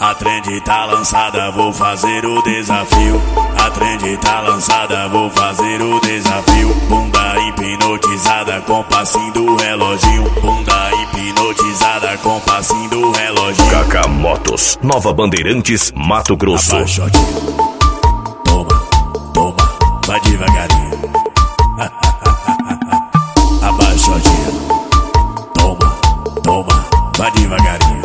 A trend tá lançada, vou fazer o desafio. A trend tá lançada, vou fazer o desafio. Bunda hipnotizada com passinho do reloginho. Bunda hipnotizada com passinho do reloginho. Kaká Motos, Nova Bandeirantes, Mato Grosso. Abaixotinho. Toma, toma, vai devagarinho. Abaixotinho. Toma, toma, vai devagarinho.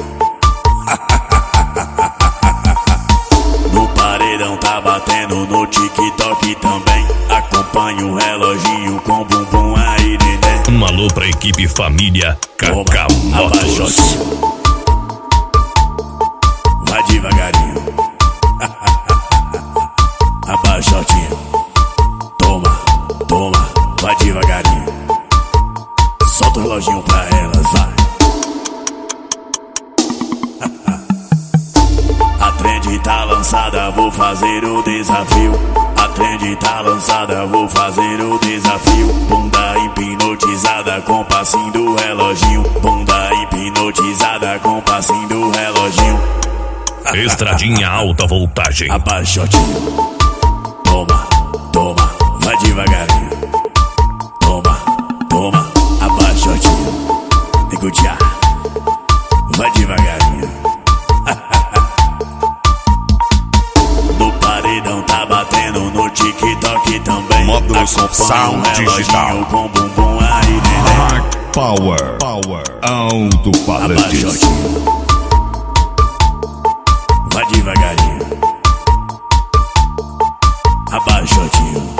No paredão tá batendo, no TikTok também. Acompanha o reloginho com bumbum aí, neném. Um alô pra equipe família Kaká Motos. Vai devagarinho. Abaixotinho. Toma, toma, vai devagarinho. Solta o reloginho pra elas, vai. A trend tá lançada, vou fazer o desafio. A trend tá lançada, vou fazer o desafio. Bunda hipnotizada com passinho do reloginho. Bunda hipnotizada com passinho do reloginho. Estradinha alta voltagem. Abaixotinho. Toma, toma, vai devagarinho. Toma, toma, abaixotinho. Negutear, vai devagarinho. No paredão tá batendo, no TikTok também. Módulos Sound Digital com bumbum aí, neném. Power, alto-falantes. Abaixotinho. Vai devagarinho. Abaixotinho.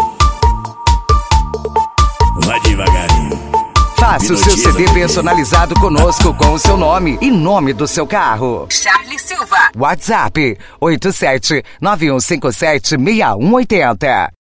Vai devagarinho. Faça o seu CD personalizado conosco com o seu nome e nome do seu carro. Charles Silva. WhatsApp 87 9157 6180.